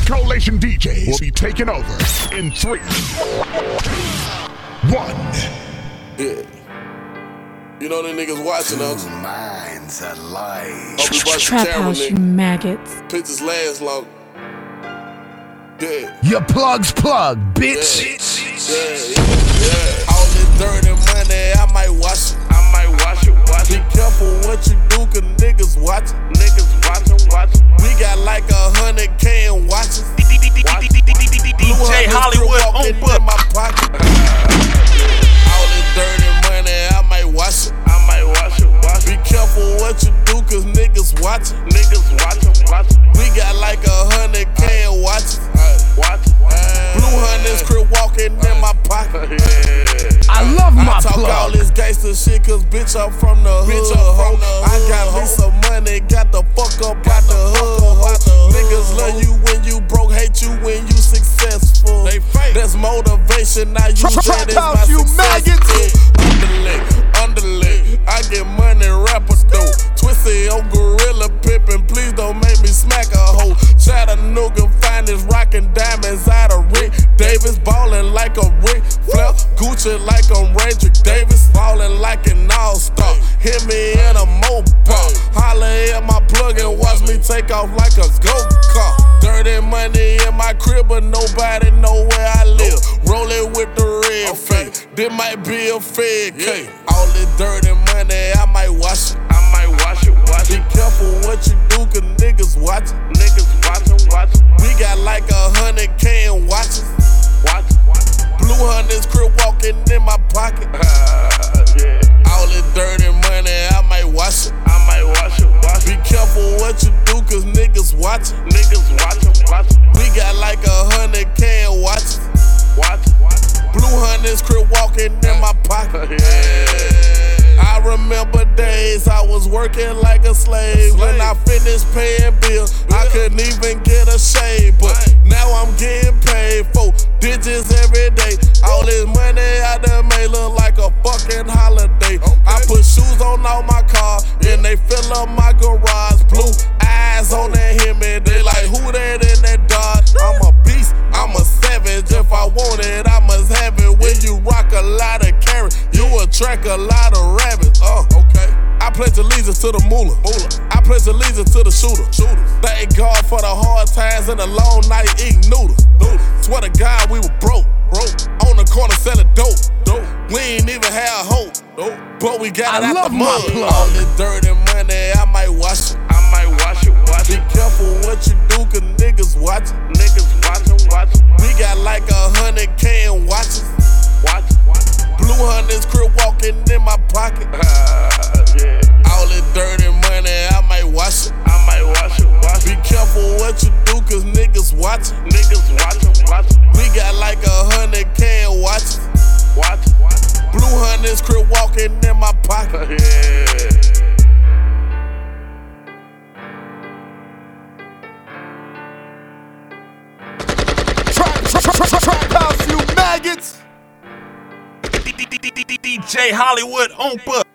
Collation DJs will be taking over in 3, 1. Yeah. You know them niggas watching, don't you? Minds alive. Trap house, you maggots. Pictures last long. Yeah. Your plug's plug, bitch. Yeah. All this dirty money, I might wash it. Be careful what you do, cause niggas watchin'. We got like 100K in watches. DJ Hollywood on in my pocket. All this dirty money, I might wash it. Be careful what you do, cause niggas watchin'. We got like 100K in watches. Blue hundreds crib walking in my pocket. I love my I talk plug. all this gangsta shit, cause bitch, I'm from the hood. I got me some money, got the fuck up out the hood. Niggas love you when you broke, hate you when you successful. That's motivation, I use that as my you success. Underlay, I get money, rapper dope. Twisted on gorilla pippin', please don't make me smack a hoe. Chattanooga finest, rockin' diamonds out of Rick Davis, ballin' like a Rick Flair, Gucci like I'm Ranger Davis, ballin' like an all-star. Hit me in a Mopar, holla at my plug and watch me take off like a go-kart. Dirty money in my crib, but nobody know where I live. Rollin' with the red fake, this might be a fed cake. All this dirty money, I might wash it. Be careful what you do, cause niggas watchin'. We got like 100K in watches. Blue hundreds crib walking in my pocket. All this dirty money, I might wash it. Be careful what you do, cause niggas watchin'. We got like 100K in watches. Blue hundreds crib walking in my pocket. I remember days I was working like a slave. When I finished paying bills, I couldn't even get a shave. But now I'm getting paid 4 digits every day. All this money I done made look like a fucking holiday. I put shoes on all my car, and they fill up my garage. Blue eyes on that Hemi, they like, who that in that Dodge? I'm a beast, I'm a savage. If I want it, I must have it. When you rock a lot of carrots, you attract a lot of rabbits. Okay. I pledge allegiance to the moolah. I pledge allegiance to the shooter. Thank God for the hard times and the long night eating noodles. Swear to God, we were broke. On the corner selling dope. We ain't even had hope, but we got it out the mud. All this dirty money, I might wash it. Be careful what you do, cause niggas watchin'. We got like 100K in watches. Blue hundreds crib walking in my pocket. All this dirty money, I might wash it. Be careful what you do, cause niggas watchin'. We got like 100K in watches. Blue hundreds crib walking in my pocket. Trap house, you maggots. DJ Hollywood on